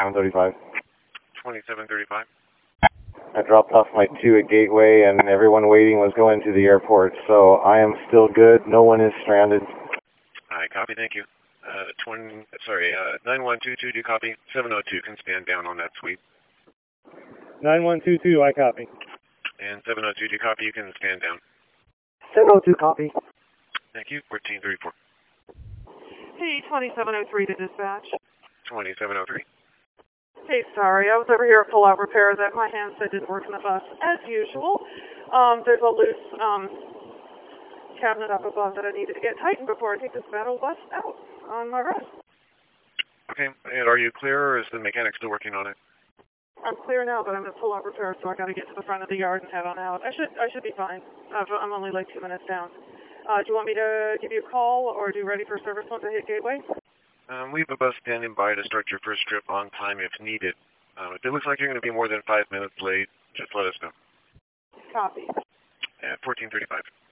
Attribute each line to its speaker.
Speaker 1: 2735.
Speaker 2: 2735.
Speaker 1: I dropped off my 2 at Gateway, and everyone waiting was going to the airport, so I am still good. No one is stranded.
Speaker 2: I copy, thank you. 9122, do you copy? 702 can stand down on that suite.
Speaker 3: 9122, I copy.
Speaker 2: And 702, do you copy? You can stand down.
Speaker 1: 702 copy.
Speaker 2: Thank you. 1434.
Speaker 4: Hey, 2703 to dispatch.
Speaker 2: 2703.
Speaker 4: Hey, sorry, I was over here at pull-out repairs. My handset didn't work in the bus, as usual. There's a loose cabinet up above that I needed to get tightened before I take this metal bus out on my run.
Speaker 2: Okay, and are you clear, or is the mechanic still working on it?
Speaker 4: I'm clear now, but I'm at pull-out repairs, so I got to get to the front of the yard and head on out. I should be fine. I'm only like 2 minutes down. Do you want me to give you a call, or do you ready for service once I hit Gateway?
Speaker 2: We have a bus standing by to start your first trip on time if needed. If it looks like you're going to be more than 5 minutes late, just let us know.
Speaker 4: Copy.
Speaker 2: At 1435.